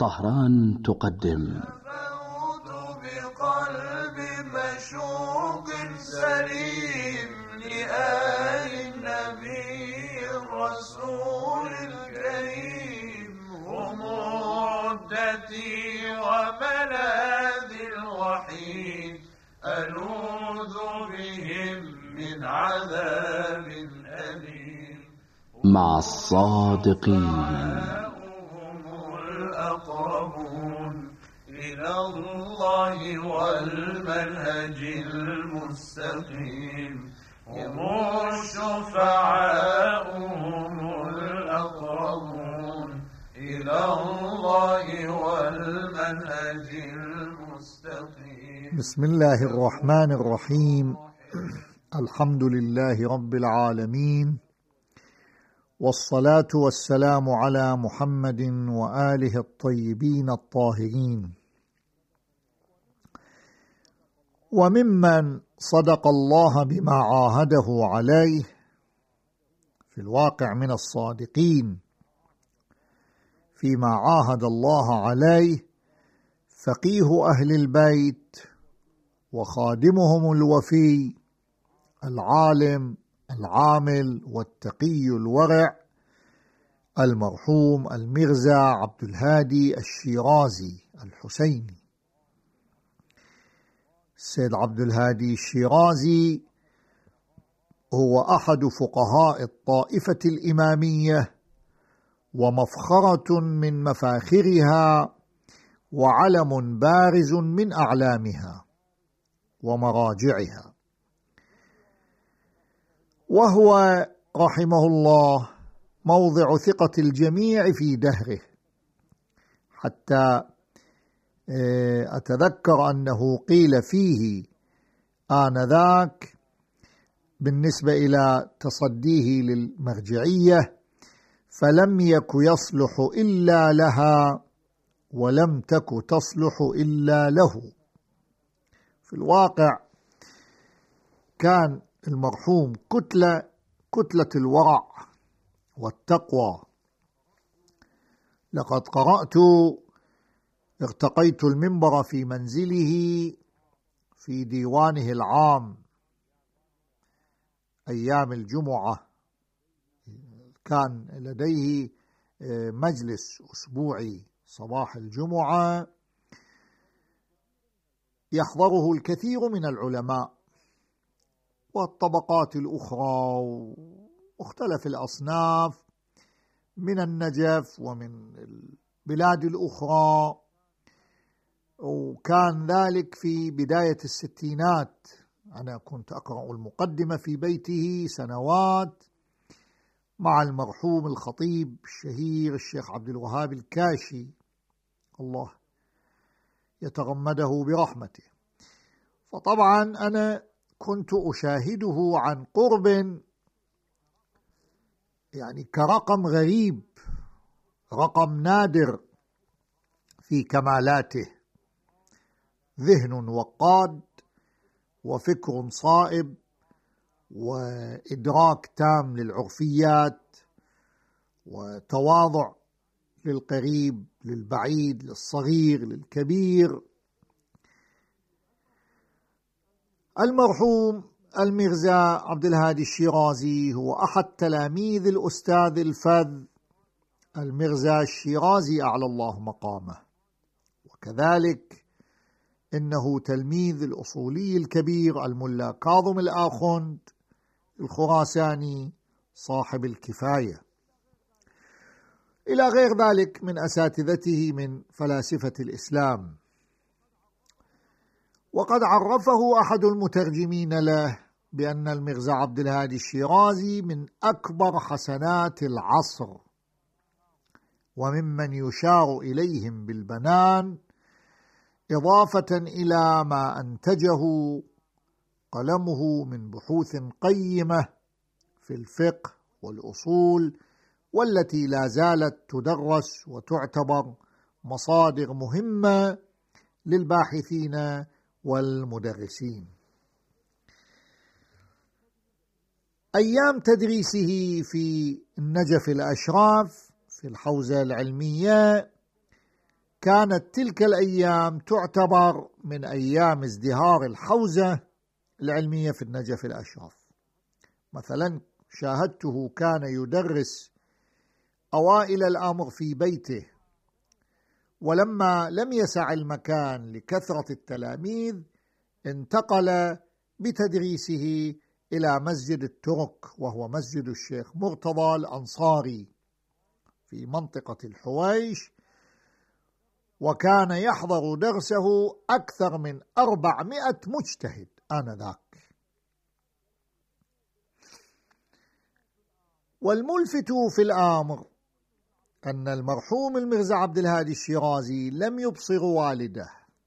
طهران تقدم بقلب مشوق سليم لآل النبي الرسول الكريم، هم عدتي وملاذي الوحيد، ألوذ بهم من عذاب أليم. مع الصادقين الأقربون إلى الله والمنهج المستقيم، هم الشفعاء هم الأقربون إلى الله والمنهج المستقيم. بسم الله الرحمن الرحيم. الحمد لله رب العالمين، والصلاة والسلام على محمد وآله الطيبين الطاهرين. وممن صدق الله بما عاهده عليه في الواقع من الصادقين فيما عاهد الله عليه فقيه أهل البيت وخادمهم الوفي العالم العامل والتقي الورع المرحوم الميرزا عبد الهادي الشيرازي الحسيني. السيد عبد الهادي الشيرازي هو أحد فقهاء الطائفة الإمامية ومفخرة من مفاخرها وعلم بارز من أعلامها ومراجعها، وهو رحمه الله موضع ثقة الجميع في دهره، حتى أتذكر أنه قيل فيه آنذاك بالنسبة إلى تصديه للمرجعية: فلم يك يصلح إلا لها ولم تك تصلح إلا له. في الواقع كان المرحوم كتلة الورع والتقوى. لقد ارتقيت المنبر في منزله في ديوانه العام أيام الجمعة، كان لديه مجلس أسبوعي صباح الجمعة يحضره الكثير من العلماء والطبقات الأخرى ومختلف الأصناف من النجف ومن البلاد الأخرى، وكان ذلك في بداية الستينات. أنا كنت أقرأ المقدمة في بيته سنوات مع المرحوم الخطيب الشهير الشيخ عبد الوهاب الكاشي، الله يتغمده برحمته. فطبعا أنا كنت أشاهده عن قرب، يعني كرقم غريب، رقم نادر في كمالاته، ذهن وقاد وفكر صائب وإدراك تام للعرفيات وتواضع للقريب للبعيد للصغير للكبير. المرحوم الميرزا عبد الهادي الشيرازي هو أحد تلاميذ الأستاذ الفذ الميرزا الشيرازي أعلى الله مقامه، وكذلك إنه تلميذ الأصولي الكبير الملا كاظم الآخوند الخراساني صاحب الكفاية، إلى غير ذلك من أساتذته من فلاسفة الإسلام. وقد عرفه أحد المترجمين له بأن الميرزا عبد الهادي الشيرازي من أكبر حسنات العصر وممن يشار إليهم بالبنان، إضافة إلى ما أنتجه قلمه من بحوث قيمة في الفقه والأصول، والتي لا زالت تدرس وتعتبر مصادر مهمة للباحثين والمدرسين. أيام تدريسه في النجف الأشراف في الحوزة العلمية كانت تلك الأيام تعتبر من أيام ازدهار الحوزة العلمية في النجف الأشرف. مثلا شاهدته كان يدرس أوائل الأمر في بيته، ولما لم يسع المكان لكثرة التلاميذ انتقل بتدريسه إلى مسجد الترك، وهو مسجد الشيخ مرتضى الأنصاري في منطقة الحويش، وكان يحضر درسه أكثر من 400 مجتهد آنذاك. والملفت في الأمر أن المرحوم المرزا عبد الهادي الشيرازي لم يبصر والده.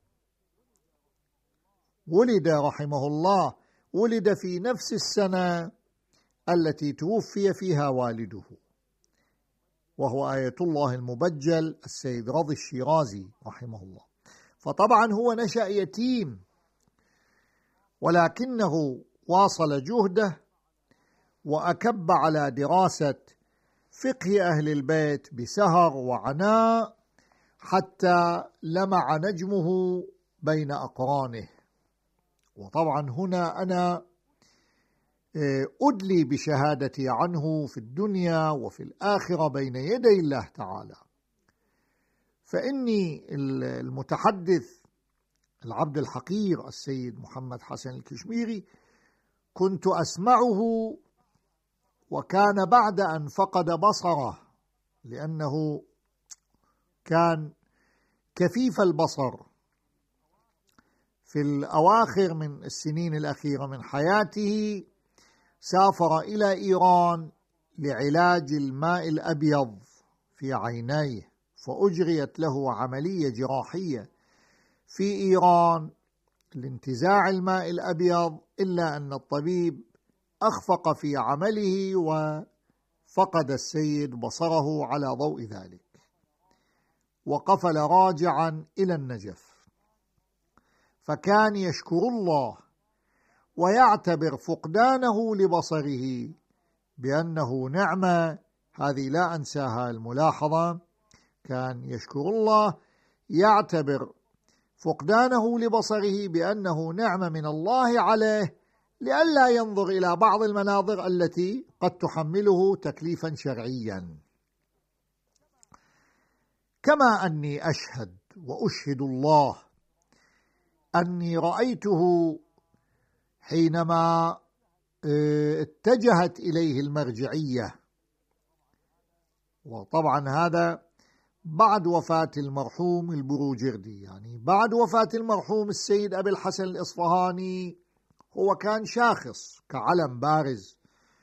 ولد رحمه الله، ولد في نفس السنة التي توفي فيها والده، وهو آية الله المبجل السيد رضي الشيرازي رحمه الله. فطبعا هو نشأ يتيم، ولكنه واصل جهده وأكب على دراسة فقه أهل البيت بسهر وعناء حتى لمع نجمه بين أقرانه. وطبعا هنا أنا أدلي بشهادتي عنه في الدنيا وفي الآخرة بين يدي الله تعالى. فإني المتحدث العبد الحقير السيد محمد حسن الكشميري كنت أسمعه وكان بعد أن فقد بصره، لأنه كان كفيف البصر في الأواخر من السنين الأخيرة من حياته. سافر إلى إيران لعلاج الماء الأبيض في عينيه، فأجريت له عملية جراحية في إيران لانتزاع الماء الأبيض، إلا أن الطبيب أخفق في عمله وفقد السيد بصره على ضوء ذلك، وقفل راجعا إلى النجف. فكان يشكر الله ويعتبر فقدانه لبصره بأنه نعمة. هذه لا أنساها الملاحظة، كان يشكر الله يعتبر فقدانه لبصره بأنه نعمة من الله عليه، لئلا ينظر إلى بعض المناظر التي قد تحمله تكليفا شرعيا. كما أني أشهد وأشهد الله أني رأيته حينما اتجهت إليه المرجعية، وطبعا هذا بعد وفاة المرحوم البروجردي، يعني بعد وفاة المرحوم السيد أبي الحسن الإصفهاني. هو كان شاخص كعلم بارز،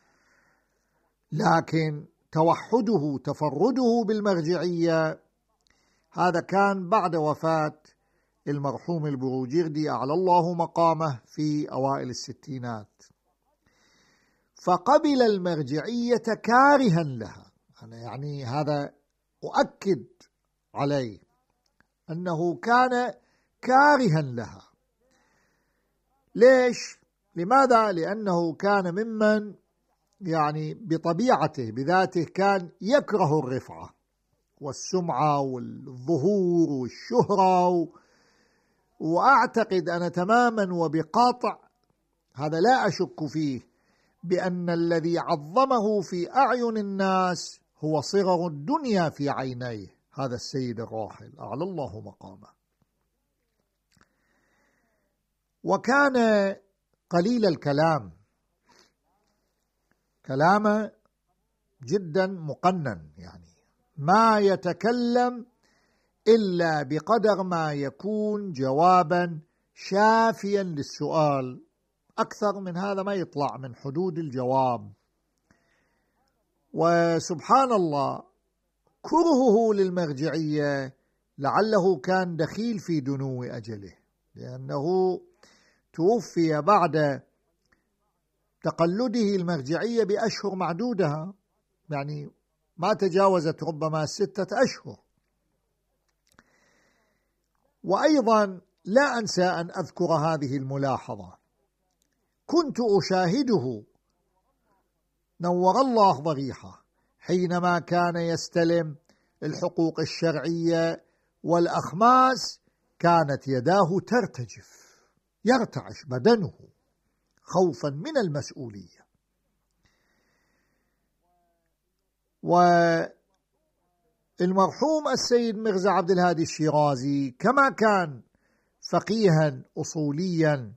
لكن توحده تفرده بالمرجعية هذا كان بعد وفاة المرحوم البروجردي أعلى الله مقامه في أوائل الستينات. فقبل المرجعية كارها لها. أنا يعني هذا أؤكد عليه أنه كان كارها لها. ليش؟ لماذا؟ لأنه كان ممن يعني بطبيعته بذاته كان يكره الرفعة والسمعة والظهور والشهرة، وأعتقد أنا تماما وبقاطع، هذا لا أشك فيه، بأن الذي عظمه في أعين الناس هو صغر الدنيا في عينيه، هذا السيد الراحل أعلى الله مقامه. وكان قليل الكلام، كلامه جدا مقنن، يعني ما يتكلم إلا بقدر ما يكون جوابا شافيا للسؤال، أكثر من هذا ما يطلع من حدود الجواب. وسبحان الله كرهه للمرجعية لعله كان دخيل في دنو أجله، لأنه توفي بعد تقلده المرجعية بأشهر معدودها، يعني ما تجاوزت ربما 6 أشهر. وأيضا لا أنسى أن أذكر هذه الملاحظة، كنت أشاهده نور الله ضريحه حينما كان يستلم الحقوق الشرعية والأخماس كانت يداه ترتجف، يرتعش بدنه خوفا من المسؤولية. والمرحوم السيد ميرزا عبد الهادي الشيرازي كما كان فقيها أصوليا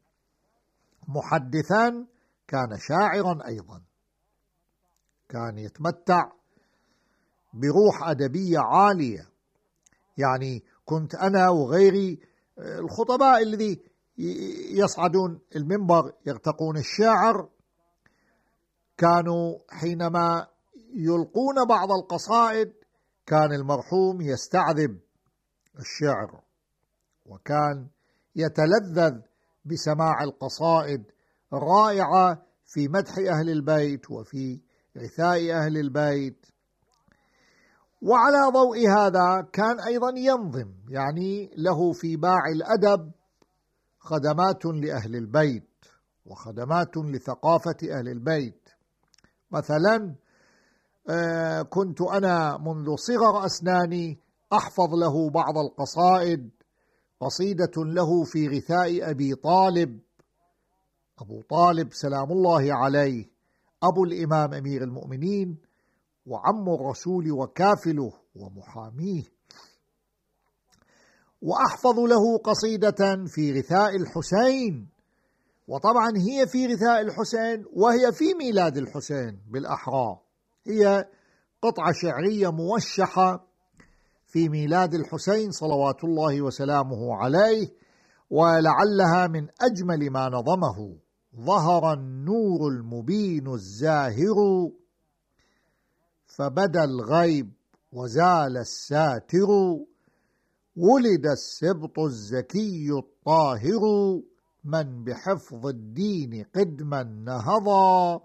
محدثا كان شاعرا أيضا، كان يتمتع بروح أدبية عالية. يعني كنت أنا وغيري الخطباء الذي يصعدون المنبر يرتقون الشاعر كانوا حينما يلقون بعض القصائد كان المرحوم يستعذب الشعر، وكان يتلذذ بسماع القصائد الرائعة في مدح أهل البيت وفي غثاء أهل البيت. وعلى ضوء هذا كان أيضا ينظم، يعني له في باع الأدب خدمات لأهل البيت وخدمات لثقافة أهل البيت. مثلا كنت أنا منذ صغر أسناني أحفظ له بعض القصائد، قصيدة له في غثاء أبي طالب، أبو طالب سلام الله عليه أبو الإمام أمير المؤمنين وعم الرسول وكافله ومحاميه، وأحفظ له قصيدة في غثاء الحسين، وطبعا هي في غثاء الحسين وهي في ميلاد الحسين بالأحرى، هي قطعة شعرية موشحة في ميلاد الحسين صلوات الله وسلامه عليه، ولعلها من أجمل ما نظمه. ظهر النور المبين الزاهر فبدا الغيب وزال الساتر، ولد السبط الزكي الطاهر، من بحفظ الدين قدما نهضا،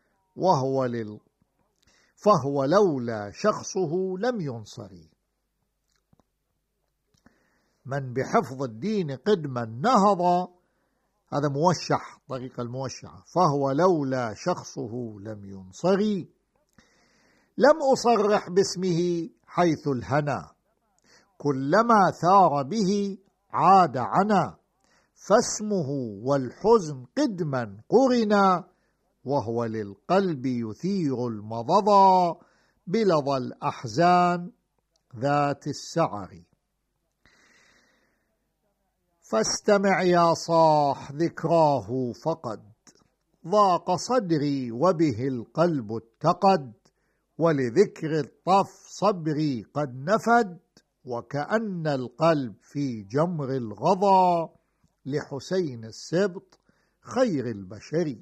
فهو لولا شخصه لم ينصري. من بحفظ الدين قدما نهضا، هذا موشح، طريقة الموشحة، فهو لولا شخصه لم ينصري. لم أصرح باسمه حيث الهنا، كلما ثار به عاد عنا، فاسمه والحزن قدما قرنا، وهو للقلب يثير المضضا، بلظى الأحزان ذات السعر. فاستمع يا صاح ذكراه فقد ضاق صدري وبه القلب اتقد، ولذكر الطف صبري قد نفد، وكأن القلب في جمر الغضا، لحسين السبط خير البشر.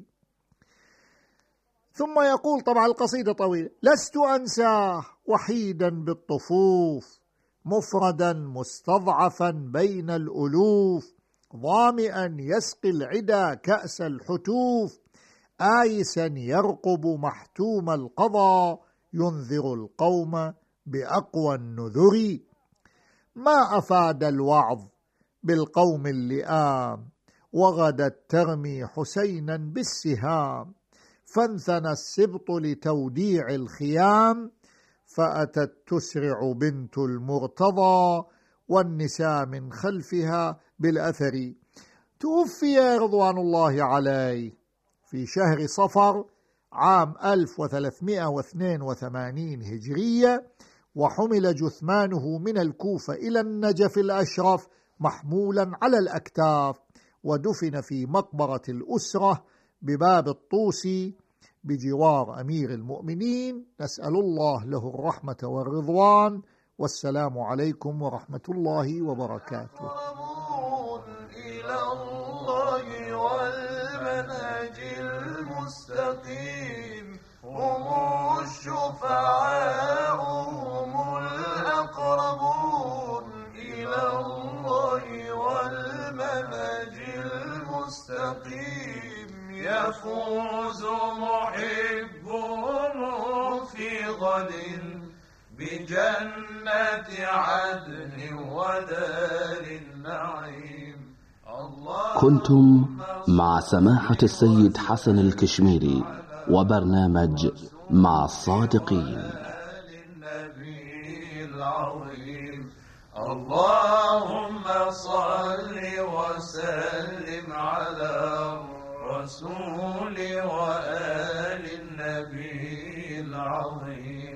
ثم يقول، طبعا القصيدة طويلة: لست أنساه وحيدا بالطفوف، مفردا مستضعفا بين الألوف، ظامئا يسقي العدا كأس الحتوف، آيسا يرقب محتوم القضا، ينذر القوم بأقوى النذر. ما أفاد الوعظ بالقوم اللئام، وغدت ترمي حسينا بالسهام، فانثنى السبط لتوديع الخيام، فأتت تسرع بنت المرتضى، والنساء من خلفها بالأثر. توفي رضوان الله عليه في شهر صفر عام 1382 هجرية، وحمل جثمانه من الكوفة إلى النجف الأشرف محمولا على الأكتاف، ودفن في مقبرة الأسرة بباب الطوسي بجوار أمير المؤمنين. نسأل الله له الرحمة والرضوان، والسلام عليكم ورحمة الله وبركاته. إلى الله والمنهج المستقيم، هم الشفعاء هم الأقربون، إلى الله والمنهج المستقيم، يفوز محبهم في غد بجنات عدن ودار النعيم. كنتم مع سماحة السيد حسن الكشميري وبرنامج مع الصادقين. النبي العظيم اللهم صل وسلم على الرسول وآل النبي العظيم.